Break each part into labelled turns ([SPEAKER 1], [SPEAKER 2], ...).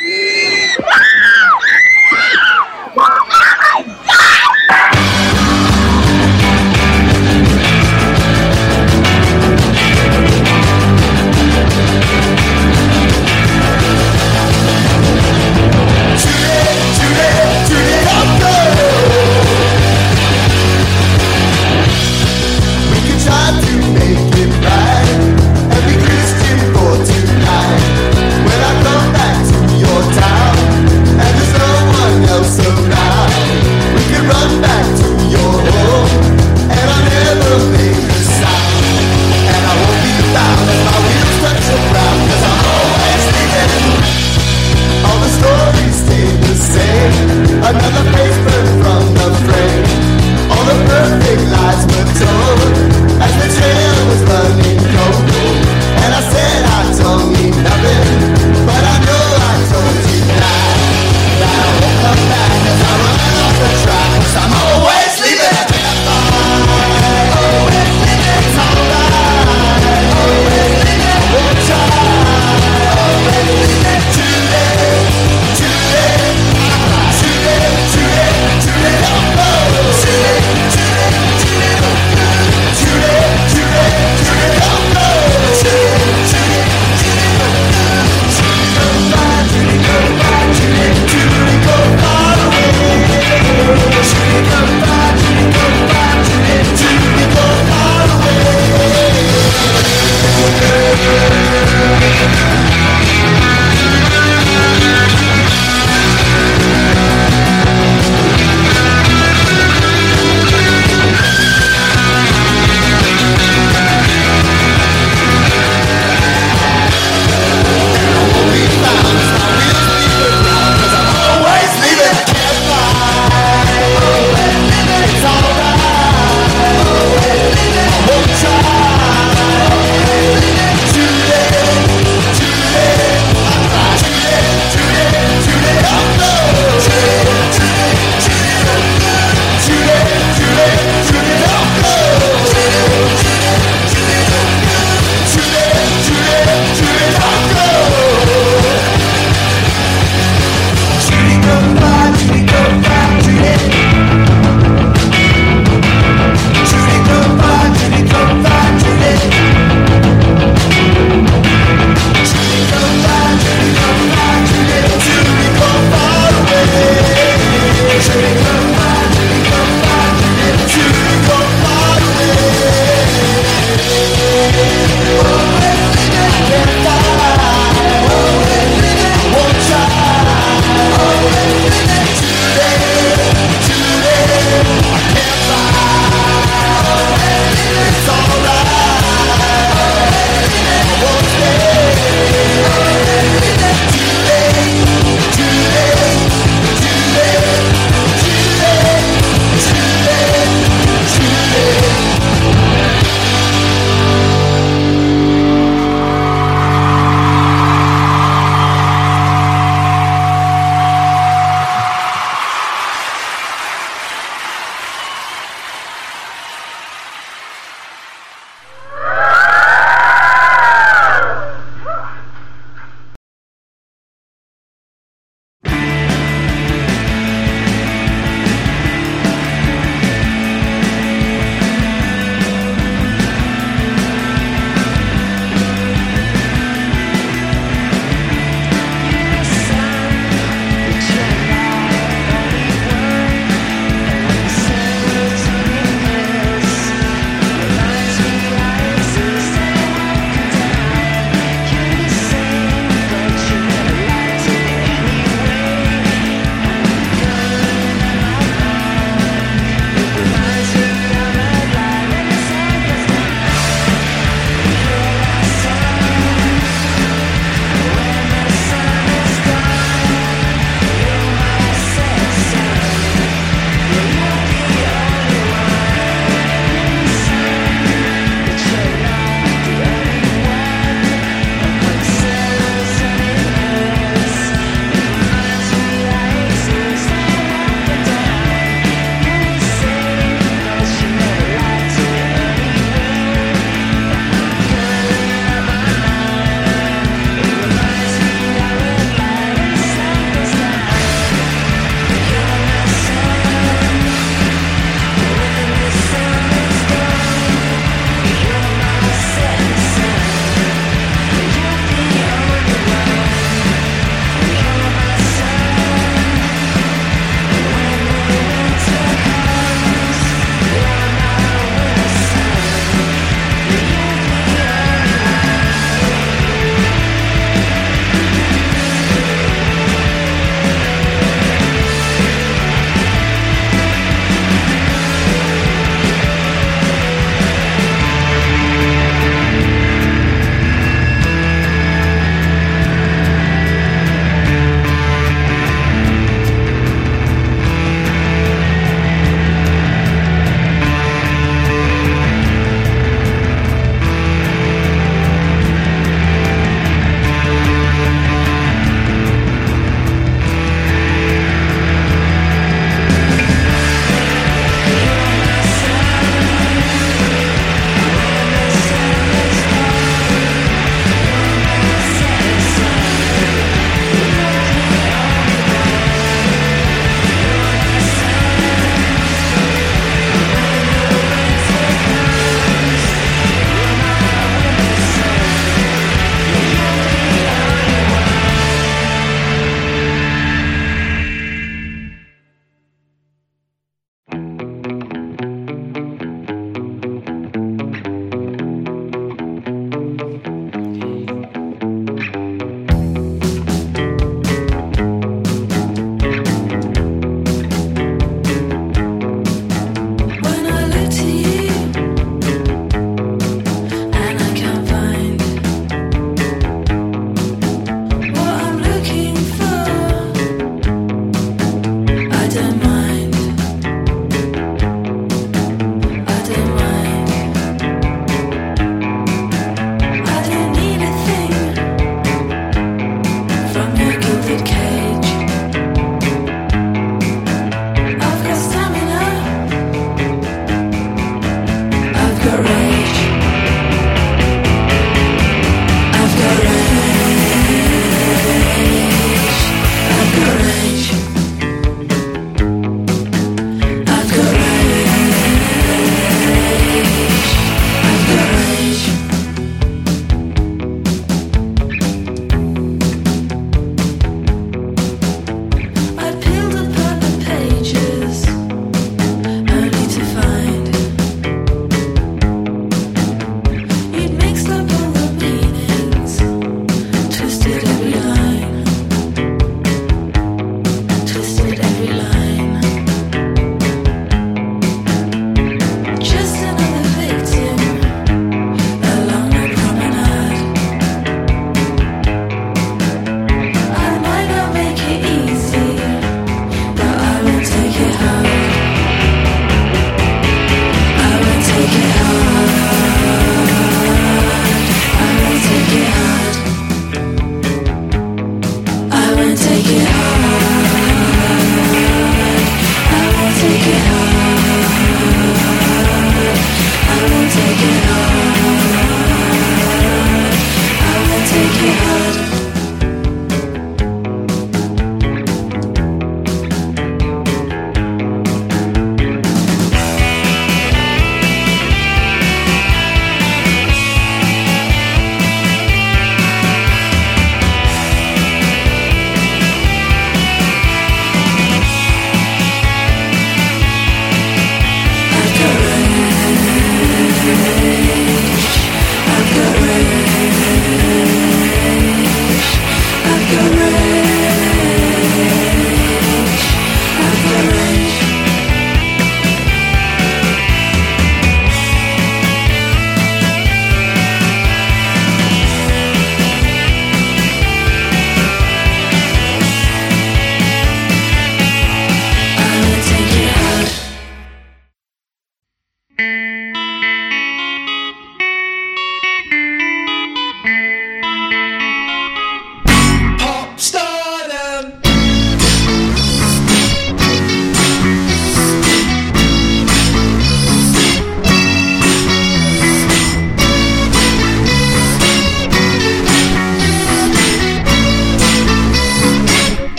[SPEAKER 1] Try to make it right and be Christian for tonight. When I come back to your town,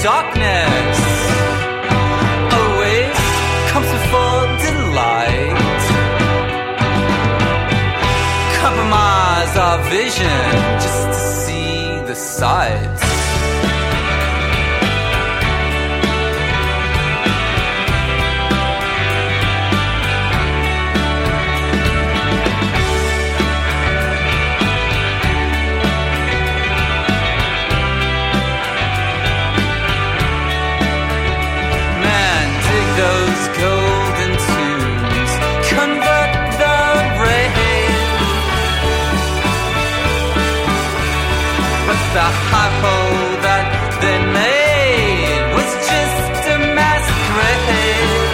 [SPEAKER 2] darkness always comes before delight. Compromise our vision just to see the sights. Those golden tunes convert the rain, but the hypo that they made was just a masquerade.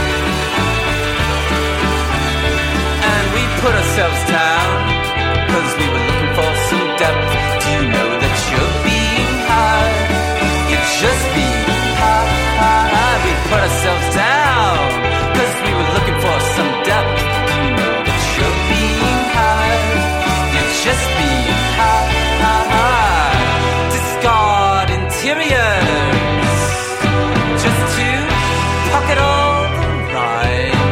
[SPEAKER 2] And we put ourselves down cause we were looking for some depth. Do you know that you're being high? You're just being high. We put ourselves down cause we were looking for some depth. Do you know that you're being high? You're just being high. Discard interiors just to pocket all the rhyme.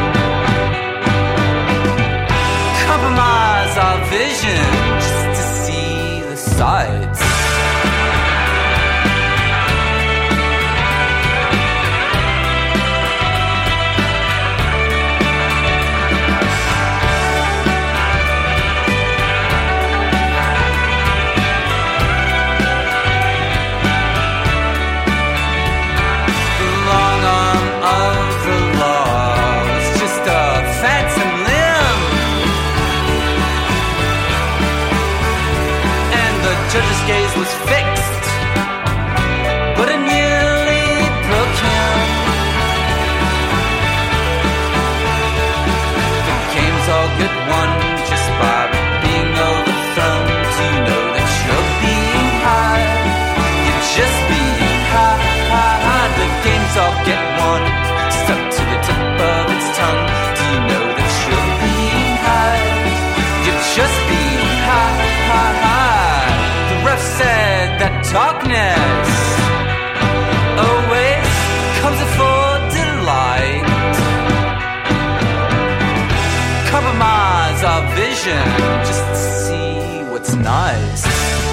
[SPEAKER 2] Compromise our vision just to see the sights. Judge's gaze was fixed, but it nearly broke him. The game's all good won just by being overthrown. Do you know that you're being high? You're just being high. The game's all get won, stuck to the tip of its tongue. Do you know that you're being high? You're just being high. Ref said that darkness always comes before delight. Compromise our vision just to see what's nice.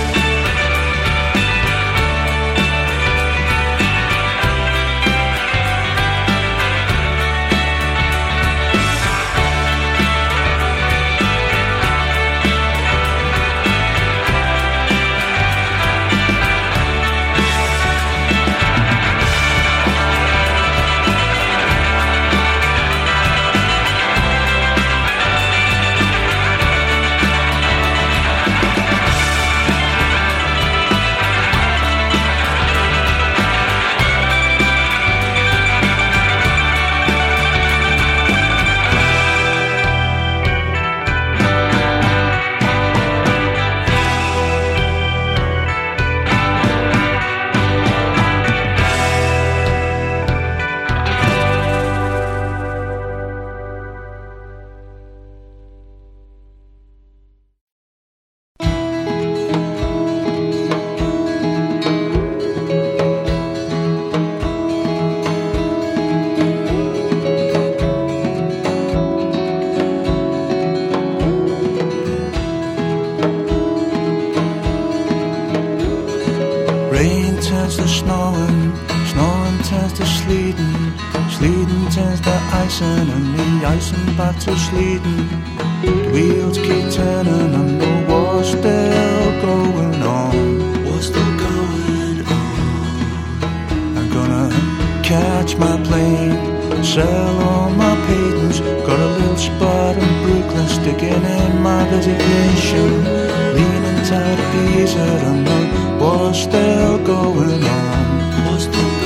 [SPEAKER 3] Back to Sweden, the wheels keep turning and the war's still going on. War's still going on. I'm gonna catch my plane, sell all my patents. Got a little spot in Brooklyn, sticking in my visitation. Leaning tight to ease it and the war's still going on. War's still going on.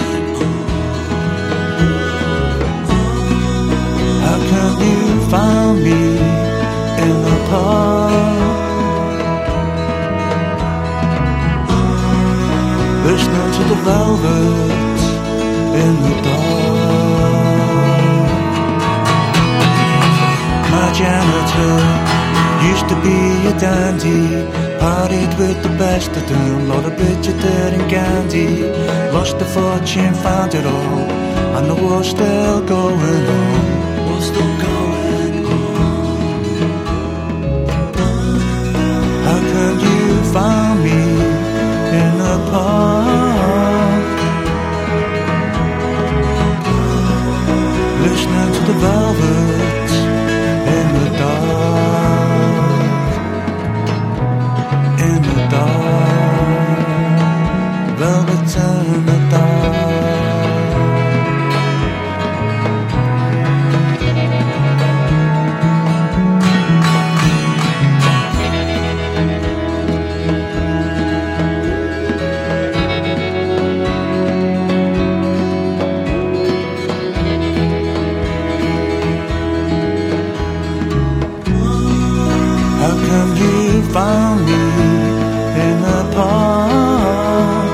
[SPEAKER 3] You found me in the park, listening to the Velvet in the dark. My janitor used to be a dandy, partied with the best of them, lot of Bridgerton and Gandhi, lost the fortune, found it all, and the war's still going on. War's still going on. How come you found me in the park, listening to the velvet in the dark, in the dark, velvet in the dark. Found me in the park,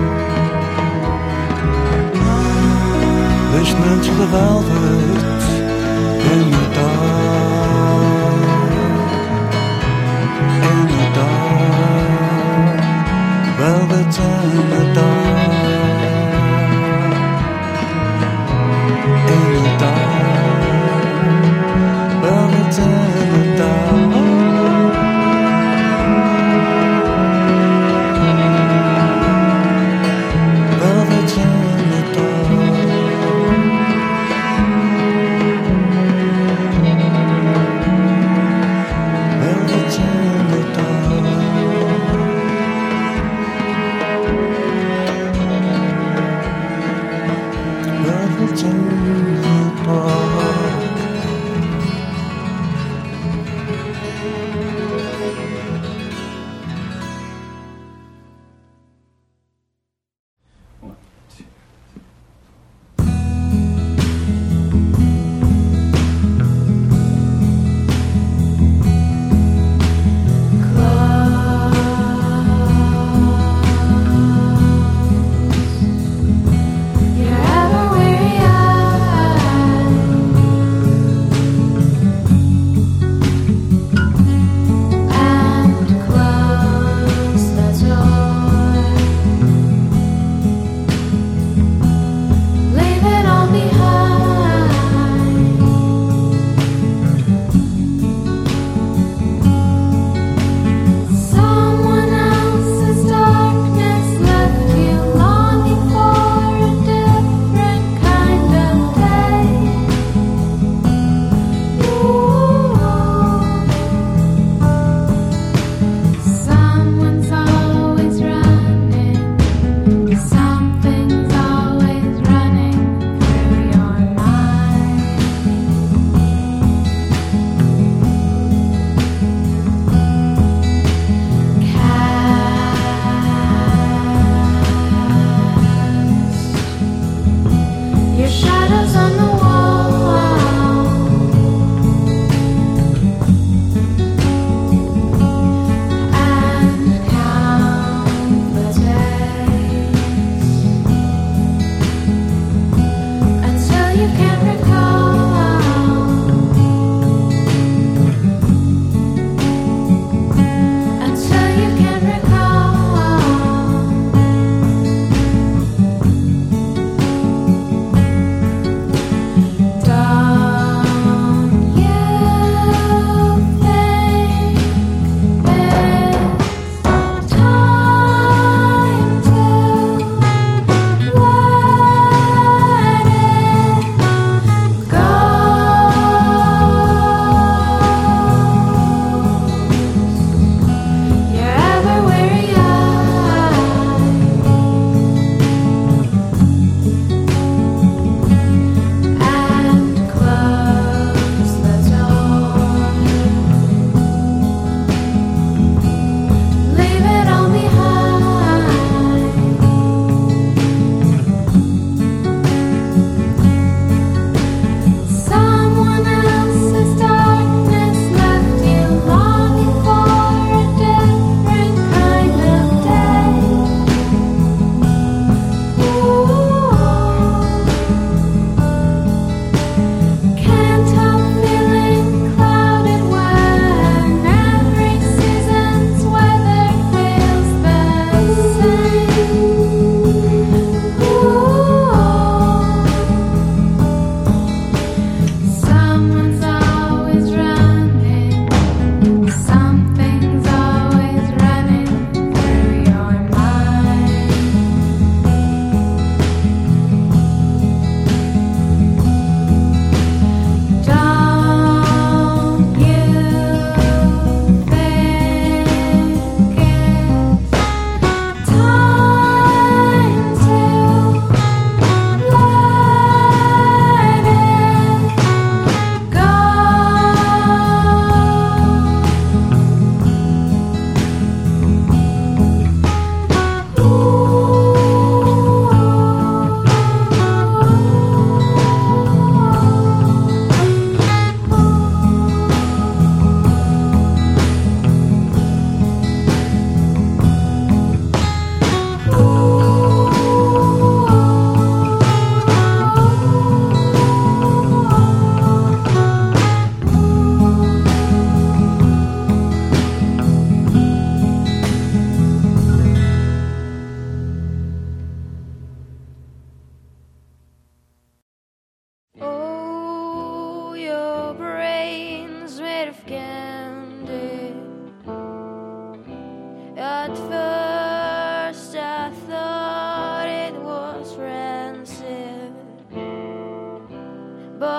[SPEAKER 3] listening to the velvet in the dark, in the dark, velvet in the dark, in the dark, velvet in the dark.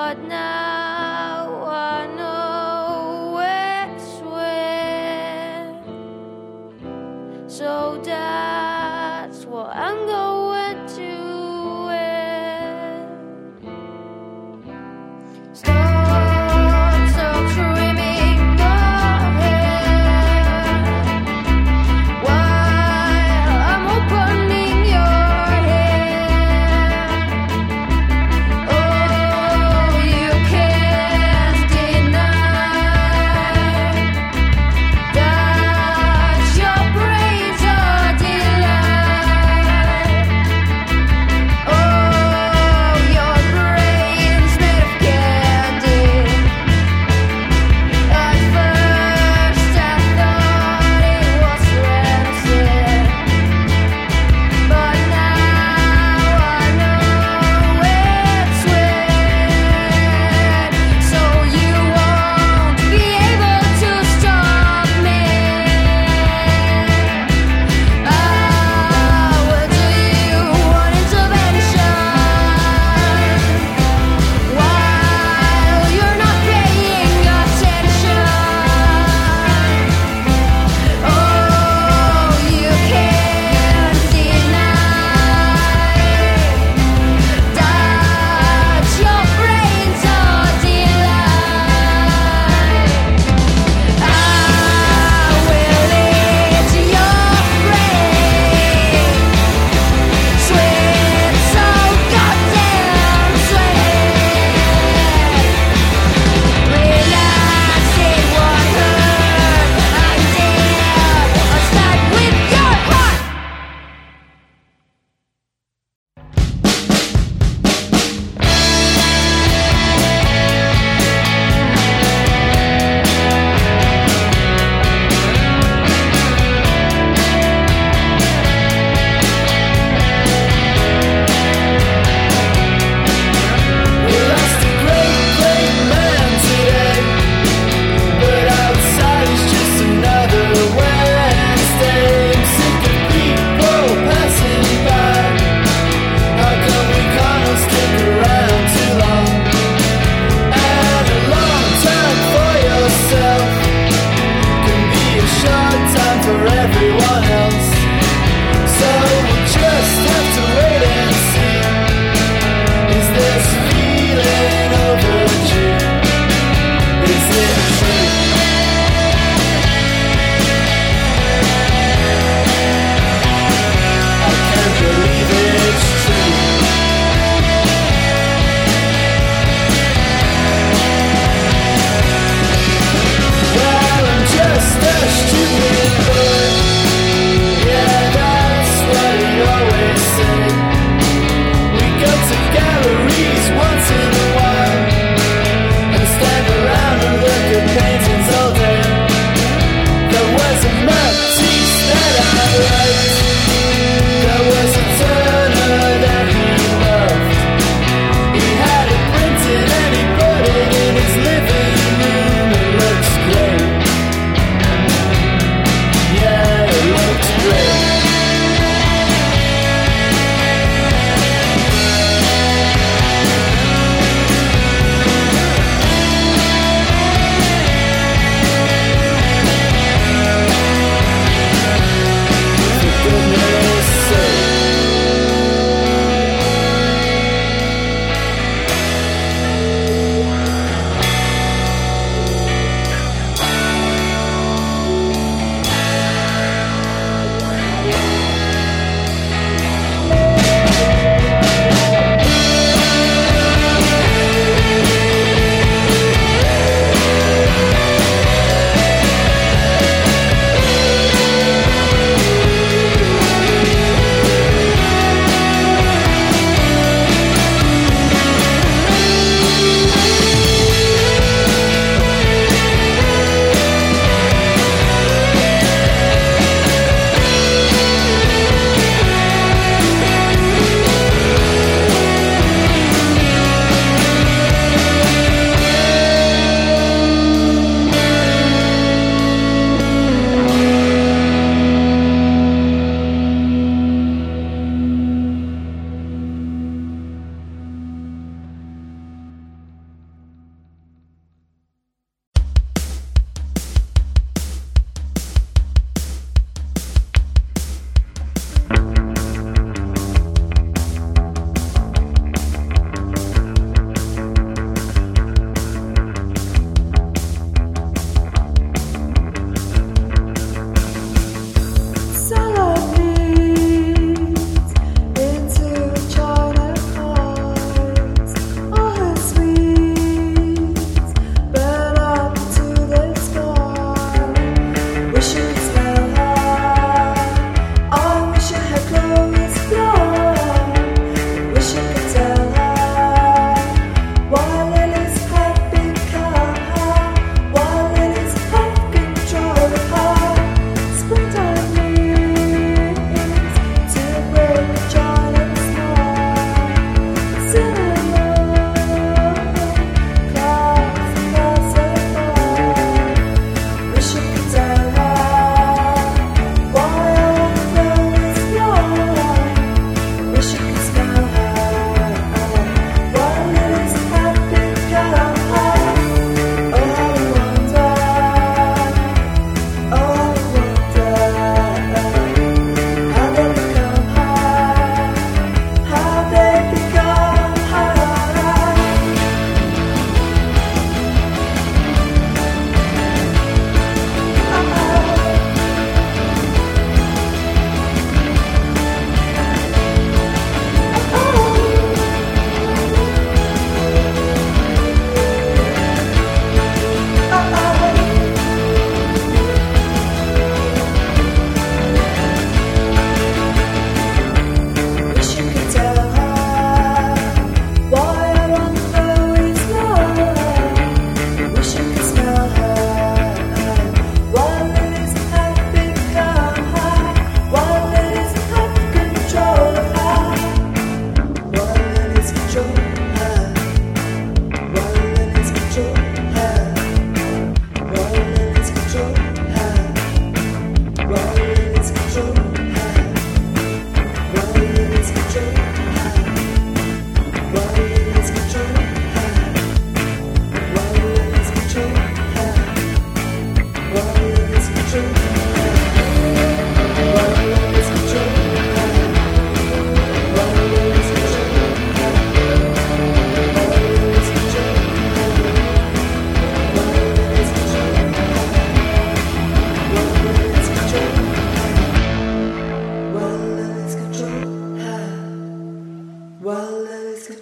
[SPEAKER 4] but now I know it's where. So that's what I'm going to wear. Start so trimming your hair while I'm opening your hair. Oh, you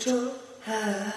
[SPEAKER 5] little high.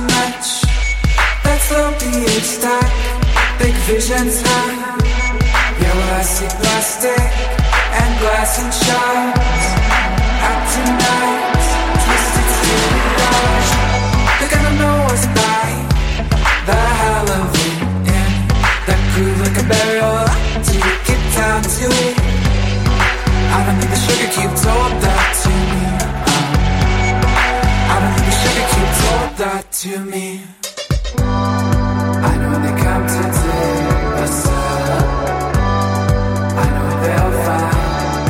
[SPEAKER 5] much. That's low pH stack, big visions high. Yeah, well I see plastic and glass and shards. Out tonight, twisted steel garage. They're gonna know us by the Halloween Inn. That groove like a barrel till you get down to it. I don't need the sugar cube, told that to me. I don't need the sugar cube, told that to me. I know they come to take us up. I know they'll find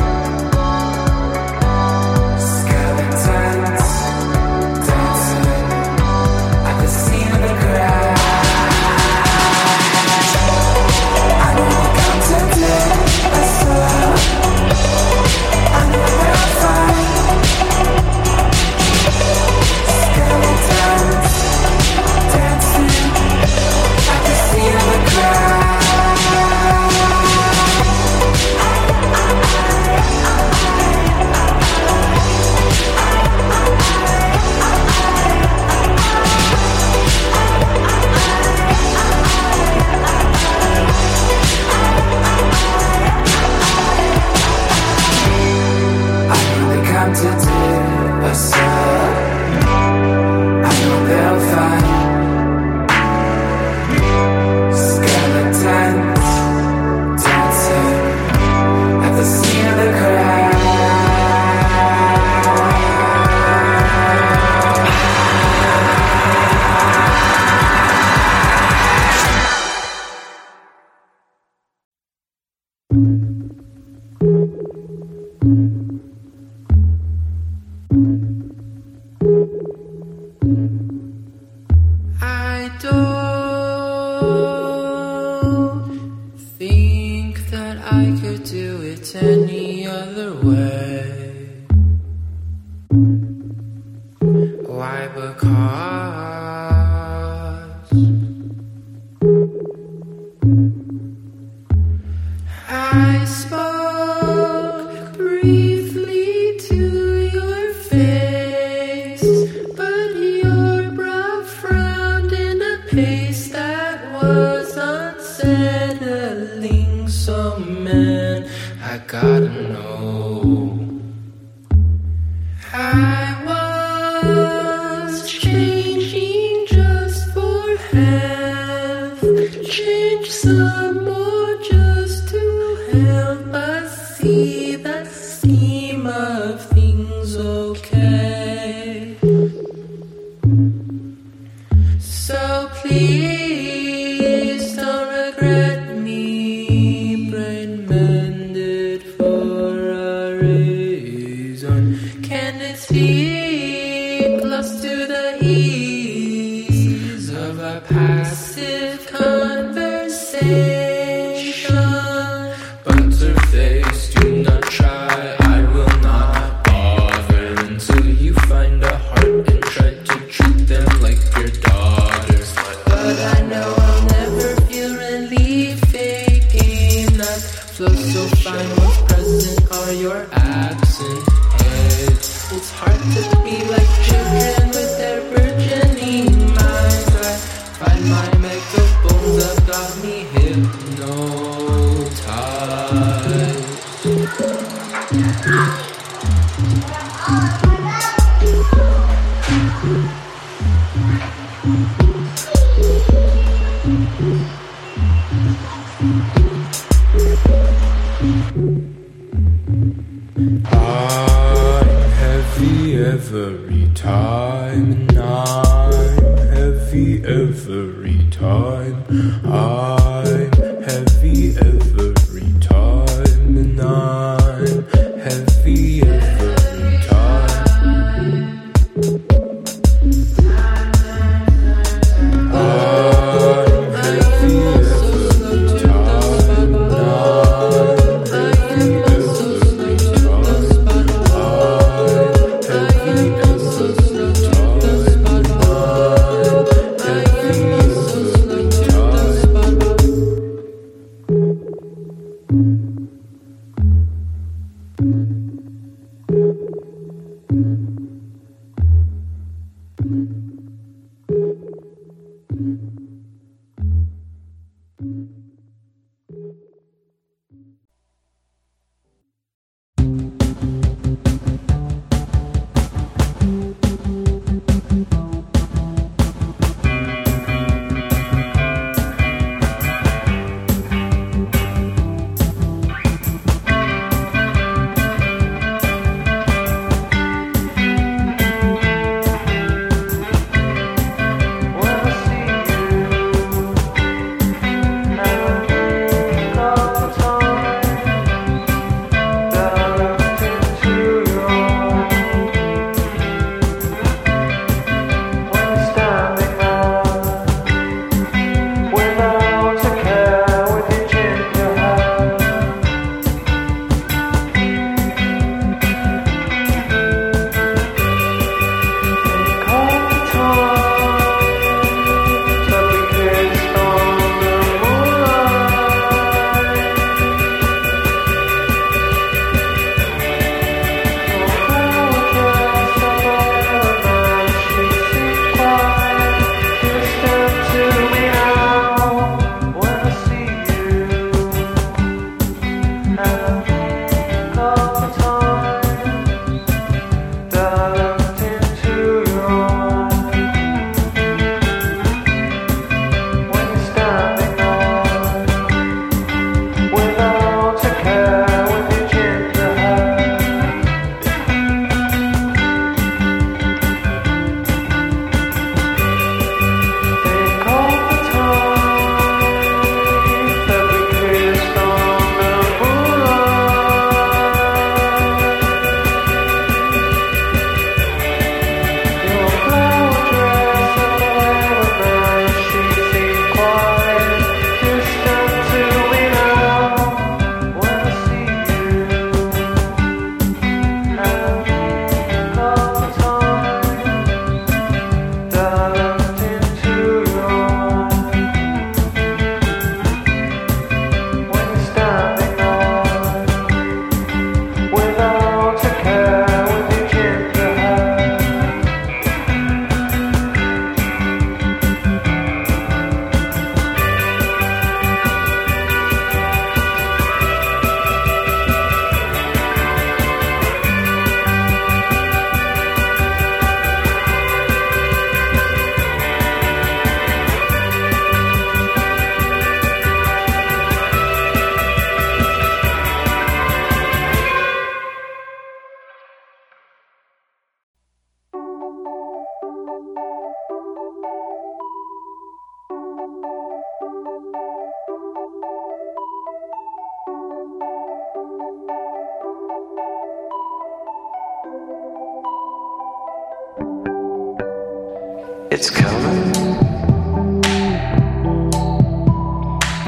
[SPEAKER 5] skeletons dancing at the scene of the crash. I know they come to take us up. I know they'll find skeletons dancing at the scene of the crash. I know they come to tear us up. I know they'll find skeletons dancing at the scene of the crash. I don't think that I could do it any other way. Why? Because I spoke briefly to your face, but your brow frowned in a pace that was unsettling. So man, I gotta know. I was changing just for half, change some more just to help us see the scheme of things okay. So please don't regret me, brain mended for a reason. Can it sleep lost to the ease of a passive conversation? Butterface, do not try, I will not bother until you find a heart and try to treat them like your daughters. But I know I'll never feel relief. A game that flows so fine, what's present are your absent heads. It's hard to be like children with their burgeoning minds. I find my megaphones have got me hypnotized. I'm heavy every time, and I'm heavy every time. I'm heavy every time, and I'm heavy every time. I'm heavy every time, and I'm heavy every time.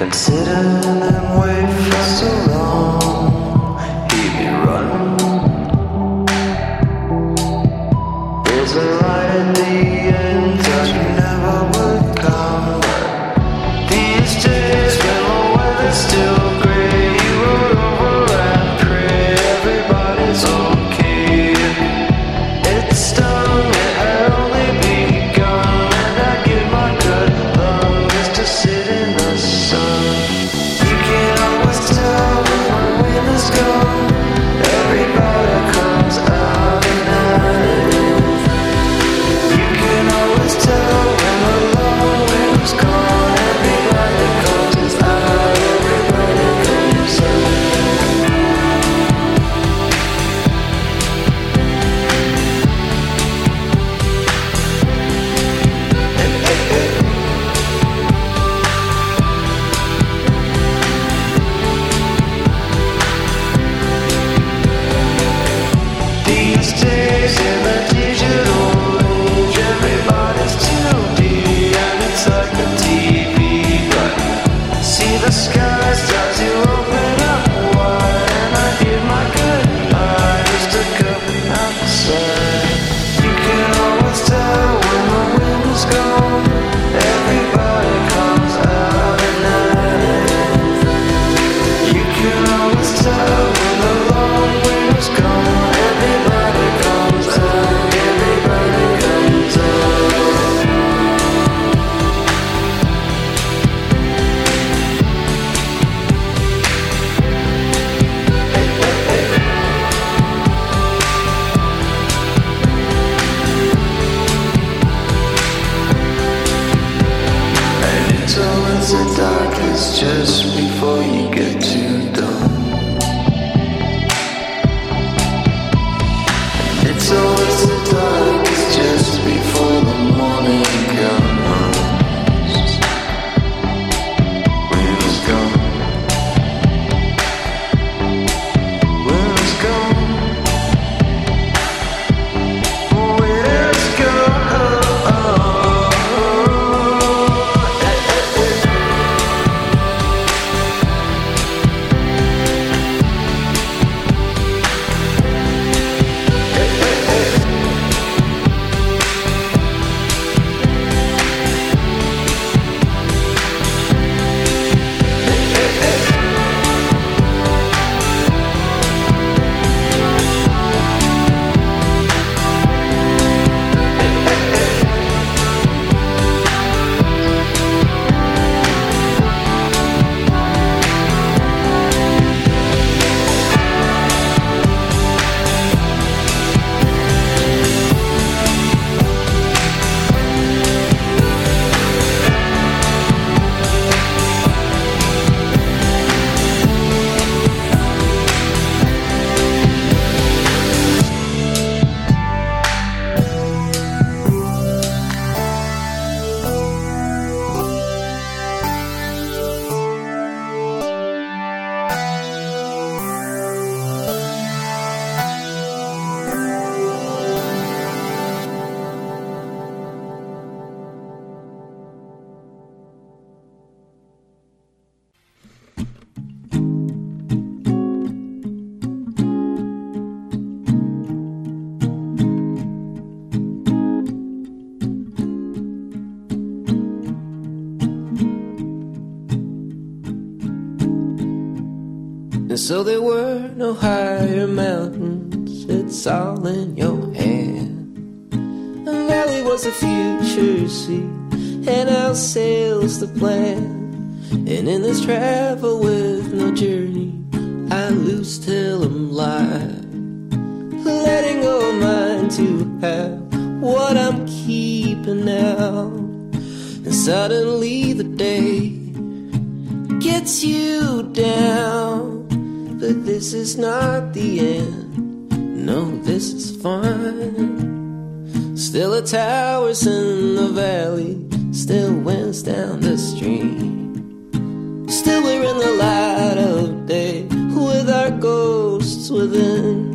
[SPEAKER 3] sit and wait for so long. He'd be running. There's a light at the end that never would come. These days when the weather's still grey, you roll over and pray everybody's okay. It's done, it had only begun, and I give my good love just to sit in the sun. You can always tell when the wind is gone, everybody comes out at night. You can always tell when the long wind's gone, everybody comes out, everybody comes out. These days in the digital age, everybody's 2D and it's like a TV. But see the sky start to open up wide, and I give my good eyes to come outside. You can always tell when the wind's gone, everybody comes out at night. You can always tell when the long wind's gone, everybody comes out, everybody comes out. And it's always the darkest just before you get to dawn. And it's always the darkest just before the morning comes. When it's gone, when it's gone, when it's gone.
[SPEAKER 6] And so there were no higher mountains, it's all in your hand. A valley was the future sea, and our sails the plan. And in this travel with no journey, I lose till I'm live, letting go of mine to have what I'm keeping now. And suddenly the day gets you down. But this is not the end, no, this is fun. Still a tower's in the valley, still winds down the stream. Still we're in the light of day, with our ghosts within.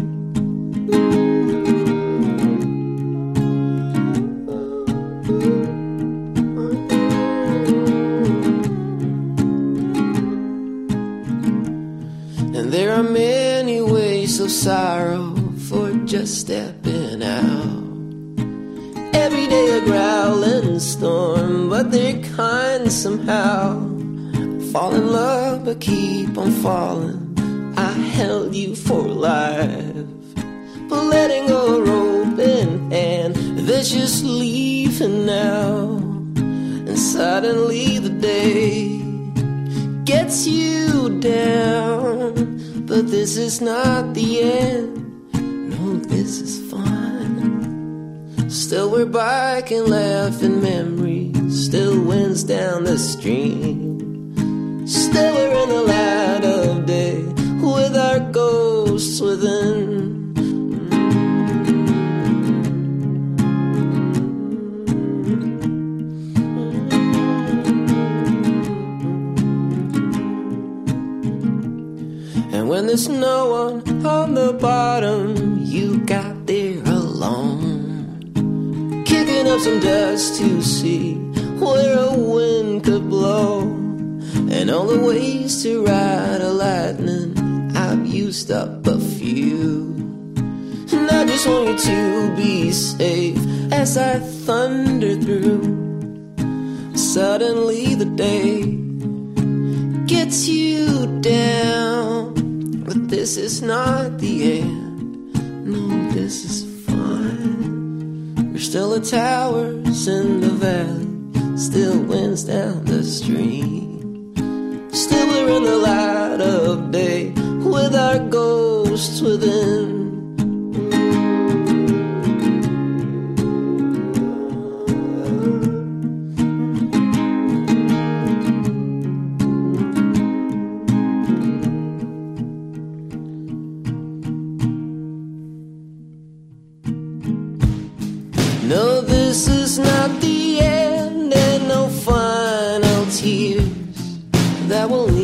[SPEAKER 6] sorrow for just stepping out. Every day a growling storm, but they're kind somehow. Fall in love but keep on falling. I held you for life, but letting go a rope in hand, they're just leaving now. And suddenly the day gets you down. But this is not the end. No, this is fun. Still we're biking, laughing memories. Still winds down the stream. Still we're in the light of day, with our ghosts within. And when there's no one on the bottom, you got there alone, kicking up some dust to see where a wind could blow. And all the ways to ride a lightning, I've used up a few. And I just want you to be safe as I thunder through. Suddenly the day gets you down. But this is not the end. No, this is fine. We're still at towers in the valley, still winds down the stream. Still we're in the light of day, with our ghosts within. No, this is not the end, and no final tears that will